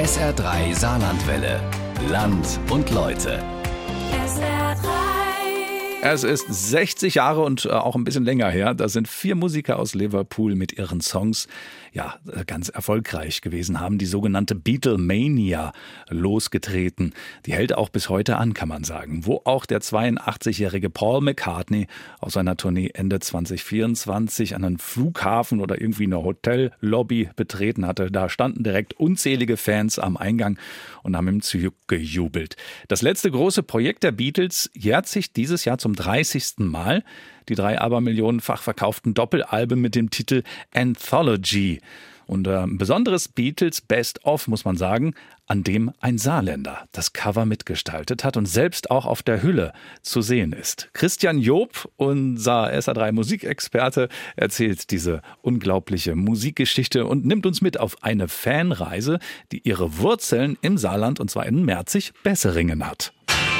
SR3 Saarlandwelle. Land und Leute. SR3. Es ist 60 Jahre und auch ein bisschen länger her. Da sind 4 Musiker aus Liverpool mit ihren Songs ganz erfolgreich gewesen, haben die sogenannte Beatlemania losgetreten. Die hält auch bis heute an, kann man sagen. Wo auch der 82-jährige Paul McCartney auf seiner Tournee Ende 2024 einen Flughafen oder irgendwie eine Hotellobby betreten hatte, da standen direkt unzählige Fans am Eingang und haben ihm zugejubelt. Das letzte große Projekt der Beatles jährt sich dieses Jahr zum 30. Mal. Die 3 abermillionenfach verkauften Doppelalben mit dem Titel Anthology. Und ein besonderes Beatles Best-of, muss man sagen, an dem ein Saarländer das Cover mitgestaltet hat und selbst auch auf der Hülle zu sehen ist. Christian Job, unser SR3 Musikexperte, erzählt diese unglaubliche Musikgeschichte und nimmt uns mit auf eine Fanreise, die ihre Wurzeln im Saarland, und zwar in Merzig-Besseringen hat.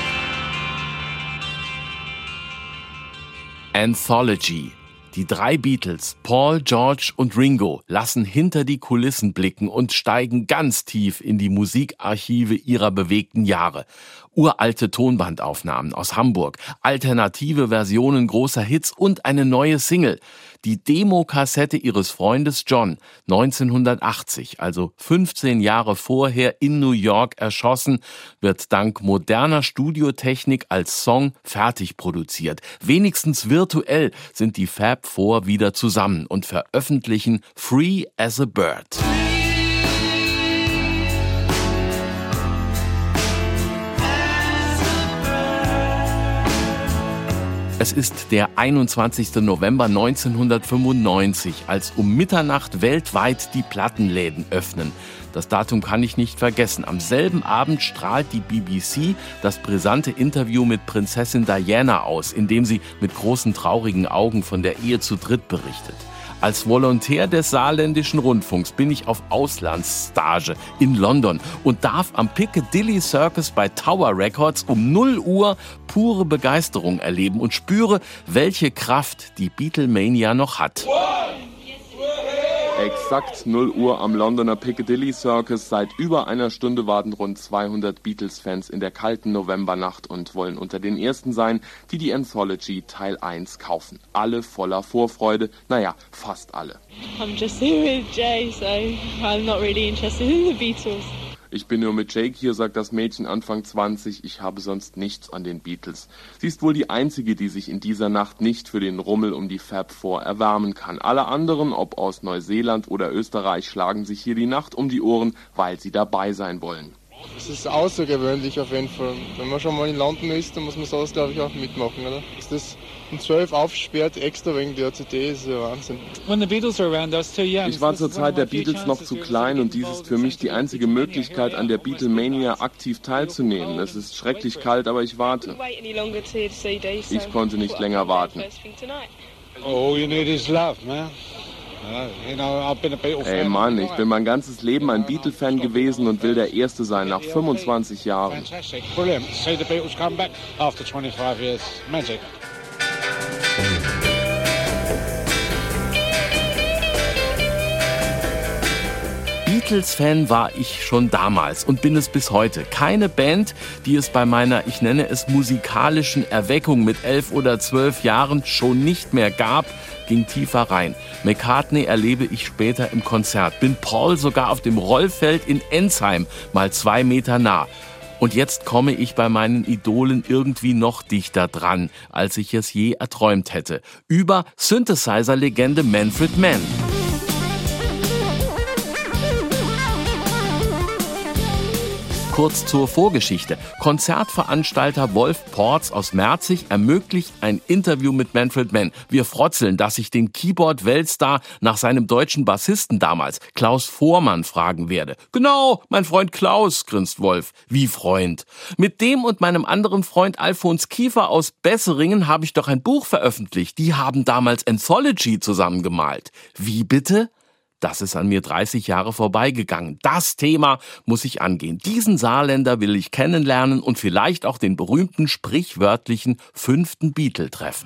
Anthology. Die 3 Beatles, Paul, George und Ringo, lassen hinter die Kulissen blicken und steigen ganz tief in die Musikarchive ihrer bewegten Jahre. Uralte Tonbandaufnahmen aus Hamburg, alternative Versionen großer Hits und eine neue Single. Die Demokassette ihres Freundes John, 1980, also 15 Jahre vorher in New York erschossen, wird dank moderner Studiotechnik als Song fertig produziert. Wenigstens virtuell sind die Fab Four wieder zusammen und veröffentlichen Free as a Bird. Es ist der 21. November 1995, als um Mitternacht weltweit die Plattenläden öffnen. Das Datum kann ich nicht vergessen. Am selben Abend strahlt die BBC das brisante Interview mit Prinzessin Diana aus, in dem sie mit großen traurigen Augen von der Ehe zu dritt berichtet. Als Volontär des Saarländischen Rundfunks bin ich auf Auslandsstage in London und darf am Piccadilly Circus bei Tower Records um 0 Uhr pure Begeisterung erleben und spüre, welche Kraft die Beatlemania noch hat. Exakt 0 Uhr am Londoner Piccadilly Circus. Seit über einer Stunde warten rund 200 Beatles-Fans in der kalten Novembernacht und wollen unter den Ersten sein, die die Anthology Teil 1 kaufen. Alle voller Vorfreude, naja, fast alle. I'm just here with Jay, so I'm not really interested in the Beatles. Ich bin nur mit Jake hier, sagt das Mädchen Anfang 20. Ich habe sonst nichts an den Beatles. Sie ist wohl die Einzige, die sich in dieser Nacht nicht für den Rummel um die Fab Four erwärmen kann. Alle anderen, ob aus Neuseeland oder Österreich, schlagen sich hier die Nacht um die Ohren, weil sie dabei sein wollen. Es ist außergewöhnlich auf jeden Fall. Wenn man schon mal in London ist, dann muss man sowas, glaube ich, auch mitmachen, oder? Dass das um 12 aufsperrt, extra wegen der CD, ist ja Wahnsinn. Ich war zur Zeit der Beatles noch zu klein und dies ist für mich die einzige Möglichkeit, an der Beatlemania aktiv teilzunehmen. Es ist schrecklich kalt, aber ich warte. Ich konnte nicht länger warten. All you need is love, man. Ey Mann, ich bin mein ganzes Leben ein Beatle-Fan gewesen und will der Erste sein nach 25 Jahren. Brilliant. See the Beatles come back after 25 years. Magic. Beatles-Fan war ich schon damals und bin es bis heute. Keine Band, die es bei meiner, ich nenne es musikalischen Erweckung mit 11 oder 12 Jahren schon nicht mehr gab, ging tiefer rein. McCartney erlebe ich später im Konzert, bin Paul sogar auf dem Rollfeld in Ensheim mal 2 Meter nah. Und jetzt komme ich bei meinen Idolen irgendwie noch dichter dran, als ich es je erträumt hätte. Über Synthesizer-Legende Manfred Mann. Kurz zur Vorgeschichte. Konzertveranstalter Wolf Porz aus Merzig ermöglicht ein Interview mit Manfred Mann. Wir frotzeln, dass ich den Keyboard-Weltstar nach seinem deutschen Bassisten damals, Klaus Voormann, fragen werde. Genau, mein Freund Klaus, grinst Wolf. Wie Freund? Mit dem und meinem anderen Freund Alfons Kiefer aus Besseringen habe ich doch ein Buch veröffentlicht. Die haben damals Anthology zusammengemalt. Wie bitte? Das ist an mir 30 Jahre vorbeigegangen. Das Thema muss ich angehen. Diesen Saarländer will ich kennenlernen und vielleicht auch den berühmten sprichwörtlichen 5. Beatle treffen.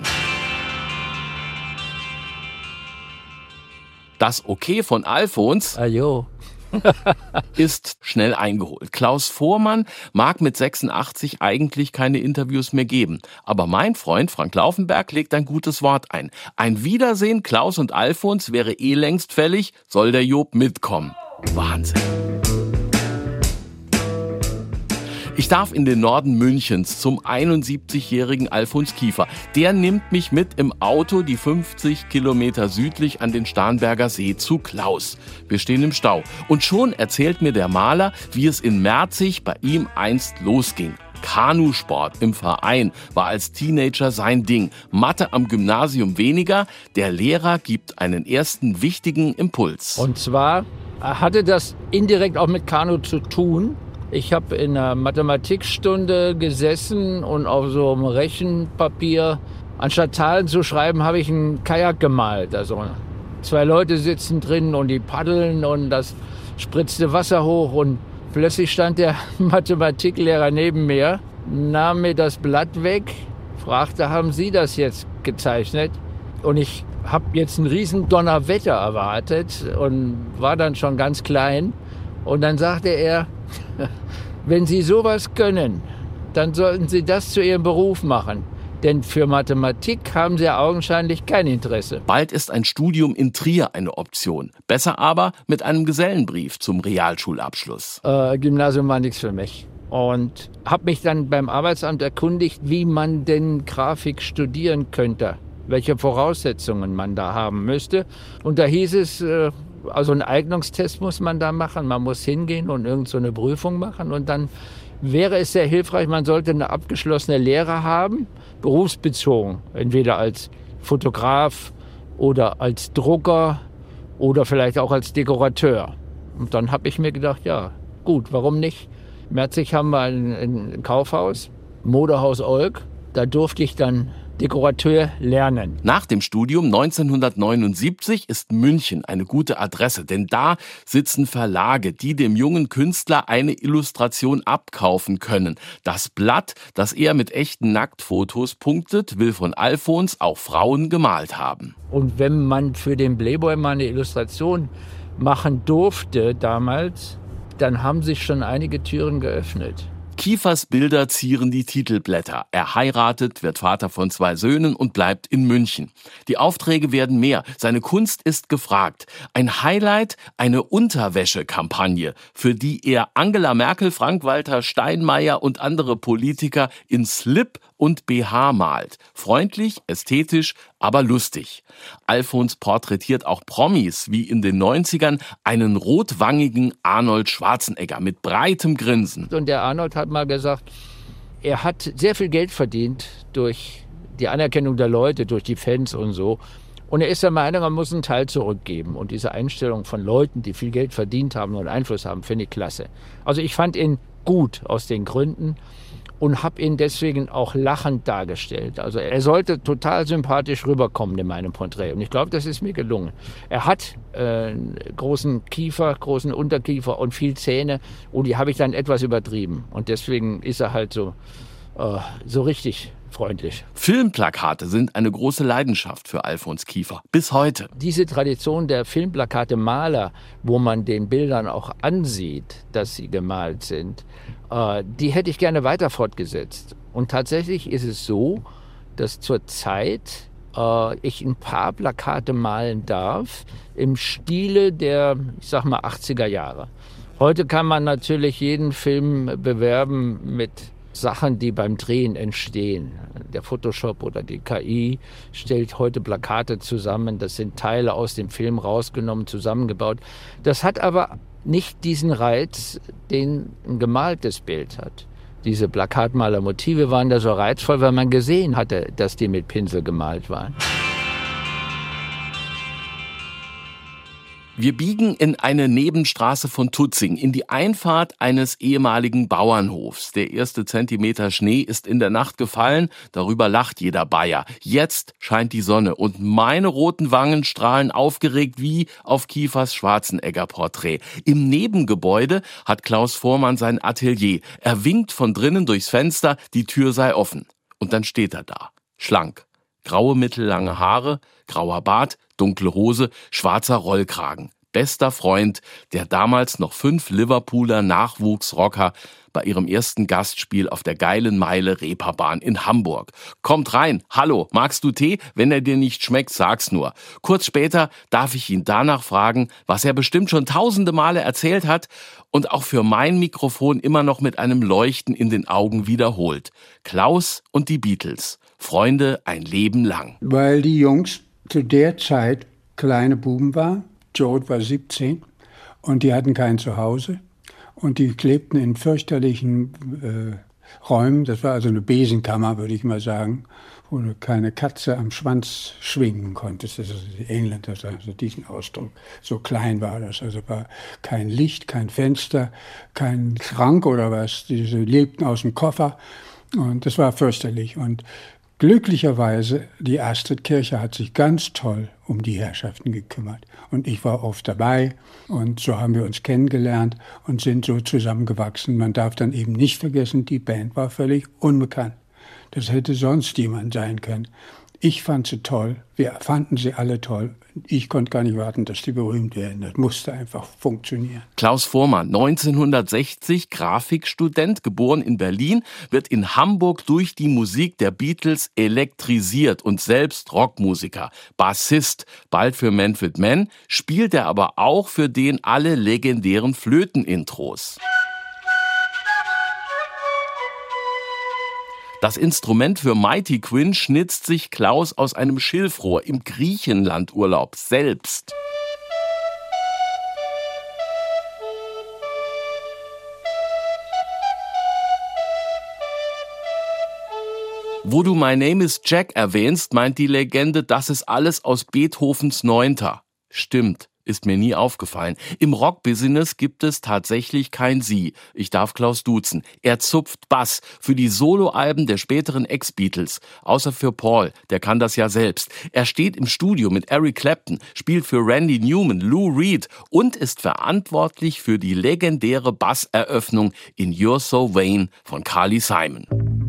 Das Okay von Alfons. Ajo. ist schnell eingeholt. Klaus Voormann mag mit 86 eigentlich keine Interviews mehr geben. Aber mein Freund Frank Laufenberg legt ein gutes Wort ein. Ein Wiedersehen Klaus und Alfons wäre längst fällig, soll der Job mitkommen. Wahnsinn. Ich darf in den Norden Münchens zum 71-jährigen Alfons Kiefer. Der nimmt mich mit im Auto die 50 Kilometer südlich an den Starnberger See zu Klaus. Wir stehen im Stau. Und schon erzählt mir der Maler, wie es in Merzig bei ihm einst losging. Kanusport im Verein war als Teenager sein Ding. Mathe am Gymnasium weniger. Der Lehrer gibt einen ersten wichtigen Impuls. Und zwar hatte das indirekt auch mit Kanu zu tun. Ich habe in einer Mathematikstunde gesessen und auf so einem Rechenpapier, anstatt Zahlen zu schreiben, habe ich einen Kajak gemalt. Also 2 Leute sitzen drin und die paddeln und das spritzte Wasser hoch und plötzlich stand der Mathematiklehrer neben mir, nahm mir das Blatt weg, fragte, haben Sie das jetzt gezeichnet? Und ich habe jetzt ein riesen Donnerwetter erwartet und war dann schon ganz klein. Und dann sagte er, wenn Sie sowas können, dann sollten Sie das zu Ihrem Beruf machen. Denn für Mathematik haben Sie augenscheinlich kein Interesse. Bald ist ein Studium in Trier eine Option. Besser aber mit einem Gesellenbrief zum Realschulabschluss. Gymnasium war nichts für mich. Und habe mich dann beim Arbeitsamt erkundigt, wie man denn Grafik studieren könnte. Welche Voraussetzungen man da haben müsste. Und da hieß es, also einen Eignungstest muss man da machen. Man muss hingehen und irgend so eine Prüfung machen. Und dann wäre es sehr hilfreich, man sollte eine abgeschlossene Lehre haben, berufsbezogen. Entweder als Fotograf oder als Drucker oder vielleicht auch als Dekorateur. Und dann habe ich mir gedacht, ja gut, warum nicht? In Merzig haben wir ein Kaufhaus, Modehaus Olk. Da durfte ich dann Dekorateur lernen. Nach dem Studium 1979 ist München eine gute Adresse, denn da sitzen Verlage, die dem jungen Künstler eine Illustration abkaufen können. Das Blatt, das er mit echten Nacktfotos punktet, will von Alfons auch Frauen gemalt haben. Und wenn man für den Playboy mal eine Illustration machen durfte damals, dann haben sich schon einige Türen geöffnet. Kiefers Bilder zieren die Titelblätter. Er heiratet, wird Vater von 2 Söhnen und bleibt in München. Die Aufträge werden mehr. Seine Kunst ist gefragt. Ein Highlight, eine Unterwäschekampagne, für die er Angela Merkel, Frank-Walter Steinmeier und andere Politiker in Slip und BH malt. Freundlich, ästhetisch, aber lustig. Alfons porträtiert auch Promis, wie in den 90ern einen rotwangigen Arnold Schwarzenegger mit breitem Grinsen. Und der Arnold hat mal gesagt, er hat sehr viel Geld verdient durch die Anerkennung der Leute, durch die Fans und so. Und er ist der Meinung, man muss einen Teil zurückgeben. Und diese Einstellung von Leuten, die viel Geld verdient haben und Einfluss haben, finde ich klasse. Also ich fand ihn gut aus den Gründen und habe ihn deswegen auch lachend dargestellt. Also er sollte total sympathisch rüberkommen in meinem Porträt. Und ich glaube, das ist mir gelungen. Er hat großen Kiefer, großen Unterkiefer und viel Zähne. Und die habe ich dann etwas übertrieben. Und deswegen ist er halt so richtig freundlich. Filmplakate sind eine große Leidenschaft für Alfons Kiefer. Bis heute. Diese Tradition der Filmplakate-Maler, wo man den Bildern auch ansieht, dass sie gemalt sind, die hätte ich gerne weiter fortgesetzt. Und tatsächlich ist es so, dass zurzeit ich ein paar Plakate malen darf im Stile der, ich sag mal, 80er Jahre. Heute kann man natürlich jeden Film bewerben mit Sachen, die beim Drehen entstehen. Der Photoshop oder die KI stellt heute Plakate zusammen. Das sind Teile aus dem Film rausgenommen, zusammengebaut. Das hat aber nicht diesen Reiz, den ein gemaltes Bild hat. Diese Plakatmalermotive waren da so reizvoll, weil man gesehen hatte, dass die mit Pinsel gemalt waren. Wir biegen in eine Nebenstraße von Tutzing, in die Einfahrt eines ehemaligen Bauernhofs. Der erste Zentimeter Schnee ist in der Nacht gefallen, darüber lacht jeder Bayer. Jetzt scheint die Sonne und meine roten Wangen strahlen aufgeregt wie auf Kiefers Schwarzenegger-Porträt. Im Nebengebäude hat Klaus Voormann sein Atelier. Er winkt von drinnen durchs Fenster, die Tür sei offen. Und dann steht er da, schlank. Graue mittellange Haare, grauer Bart, dunkle Hose, schwarzer Rollkragen. bester Freund der damals noch 5 Liverpooler Nachwuchsrocker bei ihrem ersten Gastspiel auf der Geilen Meile Reeperbahn in Hamburg. Kommt rein, hallo, magst du Tee? Wenn er dir nicht schmeckt, sag's nur. Kurz später darf ich ihn danach fragen, was er bestimmt schon tausende Male erzählt hat und auch für mein Mikrofon immer noch mit einem Leuchten in den Augen wiederholt. Klaus und die Beatles. Freunde ein Leben lang. Weil die Jungs zu der Zeit kleine Buben waren. George war 17 und die hatten kein Zuhause. Und die lebten in fürchterlichen Räumen. Das war also eine Besenkammer, würde ich mal sagen, wo du keine Katze am Schwanz schwingen konntest. Das ist England, das also diesen Ausdruck. So klein war das. Also war kein Licht, kein Fenster, kein Schrank oder was. Die lebten aus dem Koffer. Und das war fürchterlich. Und glücklicherweise, die Astrid Kircher hat sich ganz toll um die Herrschaften gekümmert. Und ich war oft dabei und so haben wir uns kennengelernt und sind so zusammengewachsen. Man darf dann eben nicht vergessen, die Band war völlig unbekannt. Das hätte sonst jemand sein können. Ich fand sie toll, wir fanden sie alle toll. Ich konnte gar nicht warten, dass die berühmt werden. Das musste einfach funktionieren. Klaus Voormann, 1960, Grafikstudent, geboren in Berlin, wird in Hamburg durch die Musik der Beatles elektrisiert und selbst Rockmusiker. Bassist, bald für Manfred Mann, spielt er aber auch für den alle legendären Flötenintros. Das Instrument für Mighty Quinn schnitzt sich Klaus aus einem Schilfrohr im Griechenlandurlaub selbst. Wo du My Name is Jack erwähnst, meint die Legende, das ist alles aus Beethovens 9. Stimmt. Ist mir nie aufgefallen. Im Rockbusiness gibt es tatsächlich kein Sie. Ich darf Klaus duzen. Er zupft Bass für die Soloalben der späteren Ex-Beatles. Außer für Paul, der kann das ja selbst. Er steht im Studio mit Eric Clapton, spielt für Randy Newman, Lou Reed und ist verantwortlich für die legendäre Basseröffnung in You're So Vain von Carly Simon.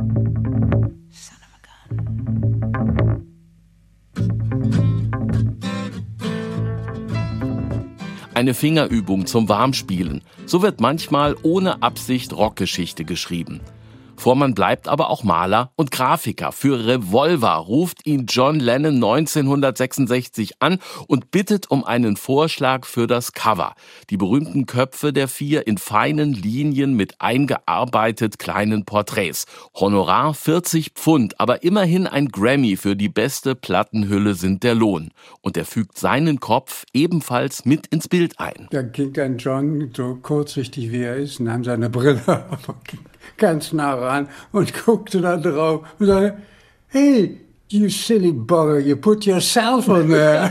Eine Fingerübung zum Warmspielen. So wird manchmal ohne Absicht Rockgeschichte geschrieben. Voormann bleibt aber auch Maler und Grafiker. Für Revolver ruft ihn John Lennon 1966 an und bittet um einen Vorschlag für das Cover. Die berühmten Köpfe der 4 in feinen Linien mit eingearbeitet kleinen Porträts. Honorar 40 Pfund, aber immerhin ein Grammy für die beste Plattenhülle sind der Lohn. Und er fügt seinen Kopf ebenfalls mit ins Bild ein. Da ging dann John, so kurzsichtig wie er ist, nahm seine Brille ganz nah ran und guckte da drauf und sagte, hey, you silly bugger, you put yourself on there.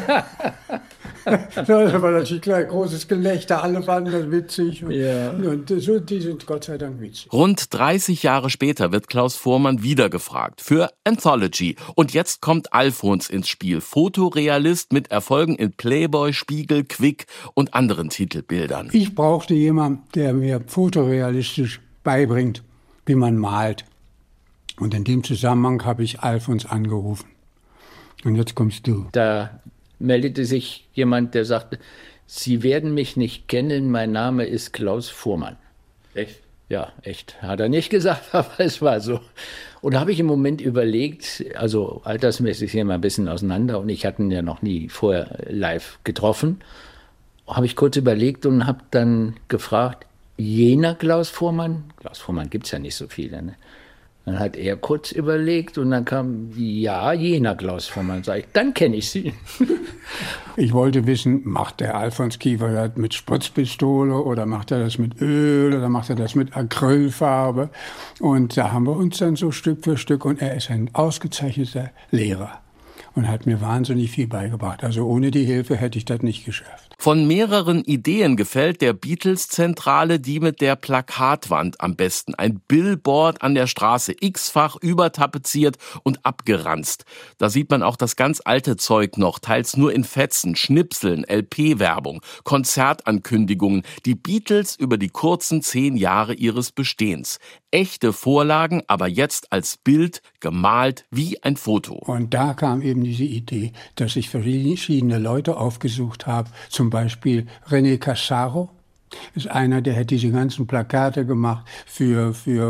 Das war natürlich gleich großes Gelächter, alle fanden das witzig. Und so, die sind Gott sei Dank witzig. Rund 30 Jahre später wird Klaus Voormann wieder gefragt für Anthology. Und jetzt kommt Alfons ins Spiel, Fotorealist mit Erfolgen in Playboy, Spiegel, Quick und anderen Titelbildern. Ich brauchte jemanden, der mir fotorealistisch beibringt, wie man malt. Und in dem Zusammenhang habe ich Alfons angerufen. Und jetzt kommst du. Da meldete sich jemand, der sagte, Sie werden mich nicht kennen, mein Name ist Klaus Voormann. Echt? Ja, echt. Hat er nicht gesagt, aber es war so. Und da habe ich im Moment überlegt, also altersmäßig sind wir ein bisschen auseinander und ich hatte ihn ja noch nie vorher live getroffen, habe ich kurz überlegt und habe dann gefragt, jener Klaus Voormann gibt es ja nicht so viele, ne? Dann hat er kurz überlegt und dann kam, ja, jener Klaus Voormann. Sag ich, dann kenne ich Sie. Ich wollte wissen, macht der Alfons Kiefer das mit Spritzpistole oder macht er das mit Öl oder macht er das mit Acrylfarbe? Und da haben wir uns dann so Stück für Stück, und er ist ein ausgezeichneter Lehrer und hat mir wahnsinnig viel beigebracht. Also ohne die Hilfe hätte ich das nicht geschafft. Von mehreren Ideen gefällt der Beatles-Zentrale die mit der Plakatwand am besten. Ein Billboard an der Straße, x-fach übertapeziert und abgeranzt. Da sieht man auch das ganz alte Zeug noch, teils nur in Fetzen, Schnipseln, LP-Werbung, Konzertankündigungen. Die Beatles über die kurzen 10 Jahre ihres Bestehens. Echte Vorlagen, aber jetzt als Bild gemalt wie ein Foto. Und da kam eben diese Idee, dass ich verschiedene Leute aufgesucht habe, zum zum Beispiel René Casaro. Ist einer, der hat diese ganzen Plakate gemacht für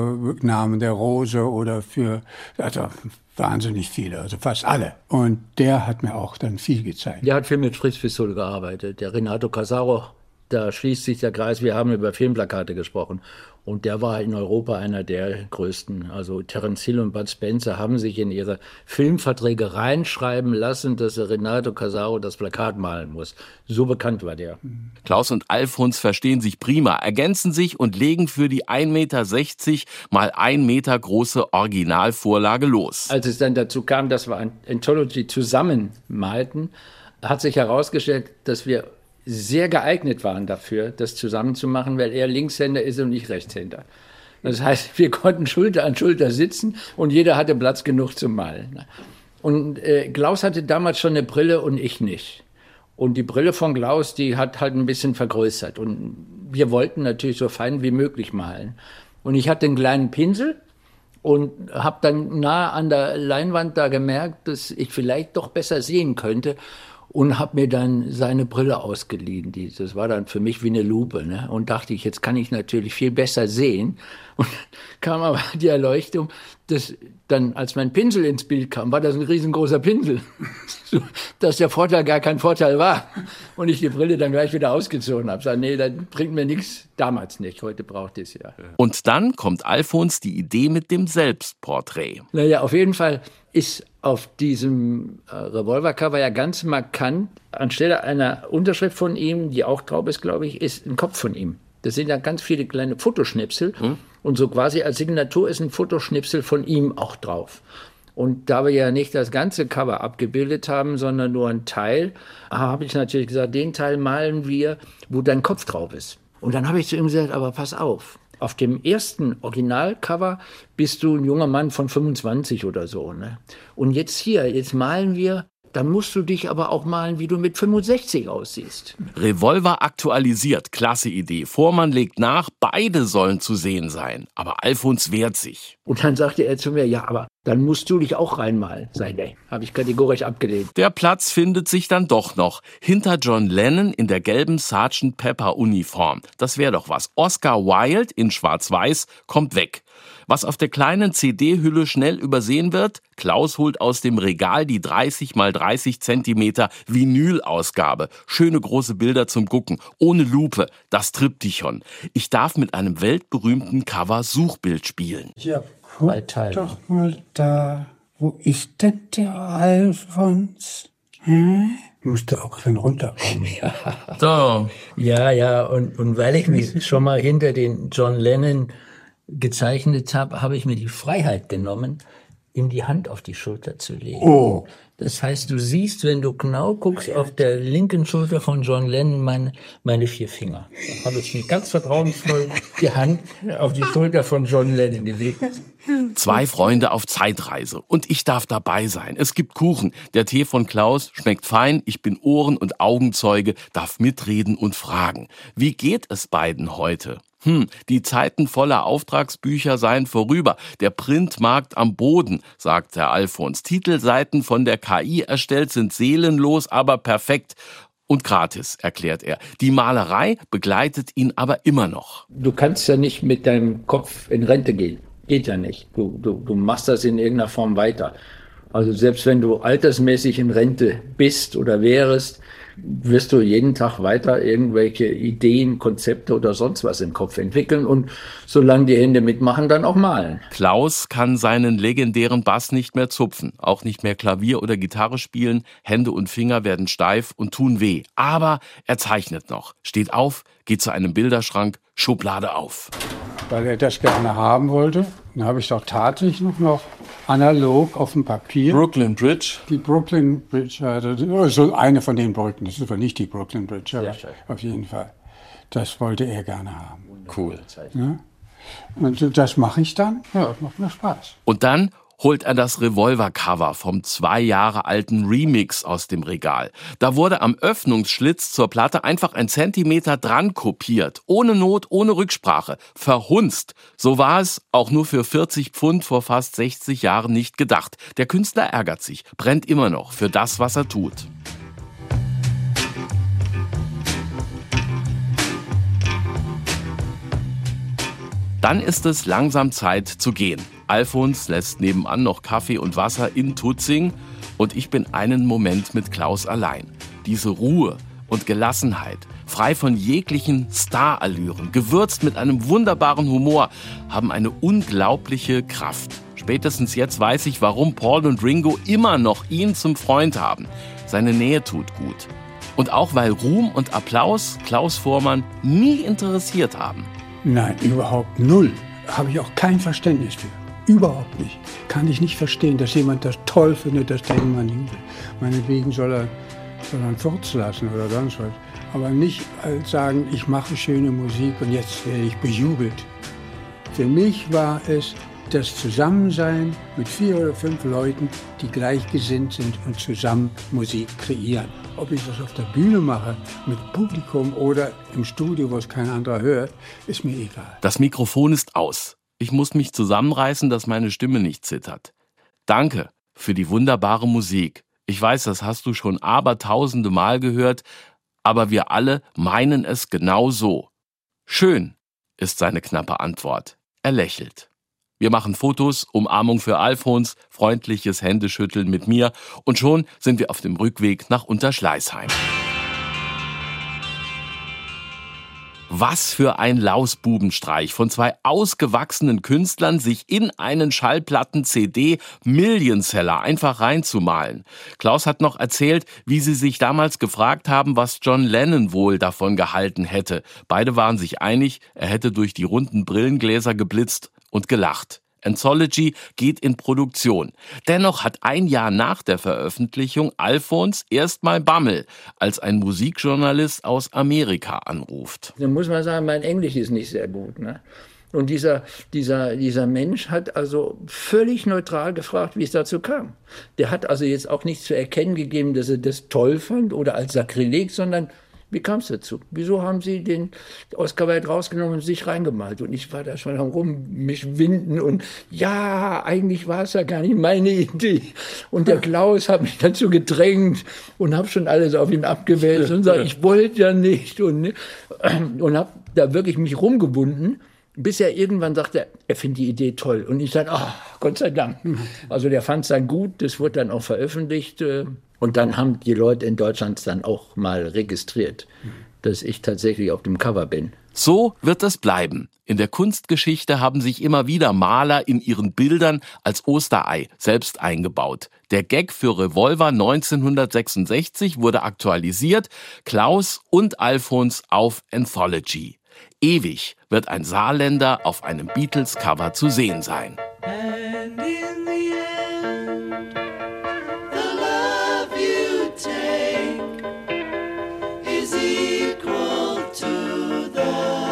Namen der Rose oder also wahnsinnig viele, also fast alle. Und der hat mir auch dann viel gezeigt. Der hat viel mit Fritz Pistol gearbeitet. Der Renato Casaro, da schließt sich der Kreis. Wir haben über Filmplakate gesprochen. Und der war in Europa einer der größten. Also Terence Hill und Bud Spencer haben sich in ihre Filmverträge reinschreiben lassen, dass Renato Casaro das Plakat malen muss. So bekannt war der. Klaus und Alfons verstehen sich prima, ergänzen sich und legen für die 1,60 Meter mal 1 Meter große Originalvorlage los. Als es dann dazu kam, dass wir Anthology zusammen malten, hat sich herausgestellt, dass wir sehr geeignet waren dafür, das zusammenzumachen, weil er Linkshänder ist und ich Rechtshänder. Das heißt, wir konnten Schulter an Schulter sitzen und jeder hatte Platz genug zum Malen. Und Klaus hatte damals schon eine Brille und ich nicht. Und die Brille von Klaus, die hat halt ein bisschen vergrößert. Und wir wollten natürlich so fein wie möglich malen. Und ich hatte einen kleinen Pinsel und habe dann nahe an der Leinwand da gemerkt, dass ich vielleicht doch besser sehen könnte. Und habe mir dann seine Brille ausgeliehen. Das war dann für mich wie eine Lupe. Ne? Und dachte ich, jetzt kann ich natürlich viel besser sehen. Und dann kam aber die Erleuchtung, dass dann, als mein Pinsel ins Bild kam, war das ein riesengroßer Pinsel. So, dass der Vorteil gar kein Vorteil war. Und ich die Brille dann gleich wieder ausgezogen habe. Sag, nee, das bringt mir nichts. Damals nicht, heute braucht es ja. Und dann kommt Alfons die Idee mit dem Selbstporträt. Naja, auf jeden Fall ist auf diesem Revolver-Cover ja ganz markant, anstelle einer Unterschrift von ihm, die auch drauf ist, glaube ich, ist ein Kopf von ihm. Das sind ja ganz viele kleine Fotoschnipsel. Und so quasi als Signatur ist ein Fotoschnipsel von ihm auch drauf. Und da wir ja nicht das ganze Cover abgebildet haben, sondern nur einen Teil, habe ich natürlich gesagt, den Teil malen wir, wo dein Kopf drauf ist. Und dann habe ich zu ihm gesagt, aber pass auf dem ersten Originalcover bist du ein junger Mann von 25 oder so. Ne? Und jetzt malen wir, dann musst du dich aber auch malen, wie du mit 65 aussiehst. Revolver aktualisiert, klasse Idee. Vormann legt nach, beide sollen zu sehen sein. Aber Alfons wehrt sich. Und dann sagte er zu mir, ja, aber dann musst du dich auch reinmalen. Nee, habe ich kategorisch abgelehnt. Der Platz findet sich dann doch noch. Hinter John Lennon in der gelben Sgt. Pepper Uniform. Das wäre doch was. Oscar Wilde in Schwarz-Weiß kommt weg. Was auf der kleinen CD-Hülle schnell übersehen wird, Klaus holt aus dem Regal die 30 x 30 Zentimeter Vinyl-Ausgabe. Schöne große Bilder zum Gucken, ohne Lupe, das Triptychon. Ich darf mit einem weltberühmten Cover Suchbild spielen. Ja, guck doch mal da. Wo ist denn der Alfons? Musste auch dann runterkommen. Ja. So. Ja, und weil ich mich schon mal hinter den John Lennon gezeichnet habe ich mir die Freiheit genommen, ihm die Hand auf die Schulter zu legen. Oh. Das heißt, du siehst, wenn du genau guckst, auf der linken Schulter von John Lennon meine 4 Finger. Da habe ich mir ganz vertrauensvoll die Hand auf die Schulter von John Lennon gelegt. 2 Freunde auf Zeitreise und ich darf dabei sein. Es gibt Kuchen. Der Tee von Klaus schmeckt fein. Ich bin Ohren- und Augenzeuge, darf mitreden und fragen. Wie geht es beiden heute? Die Zeiten voller Auftragsbücher seien vorüber. Der Printmarkt am Boden, sagt Herr Alfons. Titelseiten von der KI erstellt sind seelenlos, aber perfekt. Und gratis, erklärt er. Die Malerei begleitet ihn aber immer noch. Du kannst ja nicht mit deinem Kopf in Rente gehen. Geht ja nicht. Du machst das in irgendeiner Form weiter. Also selbst wenn du altersmäßig in Rente bist oder wärst, wirst du jeden Tag weiter irgendwelche Ideen, Konzepte oder sonst was im Kopf entwickeln und solange die Hände mitmachen, dann auch malen. Klaus kann seinen legendären Bass nicht mehr zupfen, auch nicht mehr Klavier oder Gitarre spielen. Hände und Finger werden steif und tun weh. Aber er zeichnet noch, steht auf, geht zu einem Bilderschrank, Schublade auf. Weil er das gerne haben wollte, dann habe ich doch tatsächlich noch analog auf dem Papier. Brooklyn Bridge. Die Brooklyn Bridge, also eine von den Brücken, das ist aber nicht die Brooklyn Bridge, aber auf jeden Fall. Das wollte er gerne haben. Cool. Ja? Und das mache ich dann, ja, das macht mir Spaß. Und dann holt er das Revolver-Cover vom 2 Jahre alten Remix aus dem Regal. Da wurde am Öffnungsschlitz zur Platte einfach 1 Zentimeter dran kopiert. Ohne Not, ohne Rücksprache. Verhunzt. So war es auch nur für 40 Pfund vor fast 60 Jahren nicht gedacht. Der Künstler ärgert sich, brennt immer noch für das, was er tut. Dann ist es langsam Zeit zu gehen. Alfons lässt nebenan noch Kaffee und Wasser in Tutzing und ich bin einen Moment mit Klaus allein. Diese Ruhe und Gelassenheit, frei von jeglichen Starallüren, gewürzt mit einem wunderbaren Humor, haben eine unglaubliche Kraft. Spätestens jetzt weiß ich, warum Paul und Ringo immer noch ihn zum Freund haben. Seine Nähe tut gut. Und auch weil Ruhm und Applaus Klaus Voormann nie interessiert haben. Nein, überhaupt null. Habe ich auch kein Verständnis für. Überhaupt nicht. Kann ich nicht verstehen, dass jemand das toll findet, dass der jemand jubelt. Meinetwegen soll er einen Furz lassen oder sonst was. Aber nicht sagen, ich mache schöne Musik und jetzt werde ich bejubelt. Für mich war es das Zusammensein mit 4 oder 5 Leuten, die gleichgesinnt sind und zusammen Musik kreieren. Ob ich das auf der Bühne mache, mit Publikum oder im Studio, wo es kein anderer hört, ist mir egal. Das Mikrofon ist aus. Ich muss mich zusammenreißen, dass meine Stimme nicht zittert. Danke für die wunderbare Musik. Ich weiß, das hast du schon abertausende Mal gehört, aber wir alle meinen es genau so. Schön ist seine knappe Antwort. Er lächelt. Wir machen Fotos, Umarmung für Alfons, freundliches Händeschütteln mit mir und schon sind wir auf dem Rückweg nach Unterschleißheim. Was für ein Lausbubenstreich von 2 ausgewachsenen Künstlern, sich in einen Schallplatten-CD-Millionseller einfach reinzumalen. Klaus hat noch erzählt, wie sie sich damals gefragt haben, was John Lennon wohl davon gehalten hätte. Beide waren sich einig, er hätte durch die runden Brillengläser geblitzt und gelacht. Anthology geht in Produktion. Dennoch hat ein Jahr nach der Veröffentlichung Alfons erstmal Bammel, als ein Musikjournalist aus Amerika anruft. Da muss man sagen, mein Englisch ist nicht sehr gut, ne? Und dieser Mensch hat also völlig neutral gefragt, wie es dazu kam. Der hat also jetzt auch nicht zu erkennen gegeben, dass er das toll fand oder als Sakrileg, sondern wie kam es dazu? Wieso haben Sie den Oscar Wilde rausgenommen und sich reingemalt? Und ich war da schon mich winden und ja, eigentlich war es ja gar nicht meine Idee. Und der Klaus hat mich dazu gedrängt und habe schon alles auf ihn abgewälzt und gesagt, ich wollte ja nicht. Und habe da wirklich mich rumgewunden, bis er irgendwann sagte, er findet die Idee toll. Und ich sagte, Gott sei Dank. Also der fand es dann gut, das wurde dann auch veröffentlicht. Und dann haben die Leute in Deutschland dann auch mal registriert, dass ich tatsächlich auf dem Cover bin. So wird es bleiben. In der Kunstgeschichte haben sich immer wieder Maler in ihren Bildern als Osterei selbst eingebaut. Der Gag für Revolver 1966 wurde aktualisiert. Klaus und Alfons auf Anthology. Ewig wird ein Saarländer auf einem Beatles-Cover zu sehen sein. And in the end, the love you take is equal to the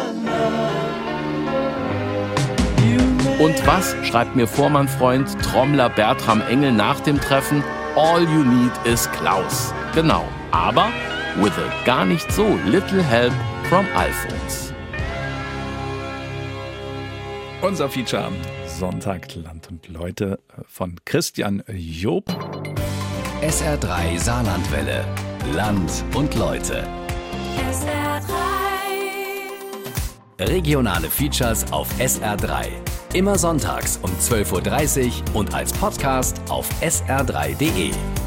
love. Und was schreibt mir Voormann-Freund Trommler Bertram Engel nach dem Treffen? All you need is Klaus. Genau, aber with a gar nicht so little help from Alfons. Unser Feature am Sonntag, Land und Leute, von Christian Job. SR3 Saarlandwelle. Land und Leute. SR3. Regionale Features auf SR3. Immer sonntags um 12:30 Uhr und als Podcast auf sr3.de.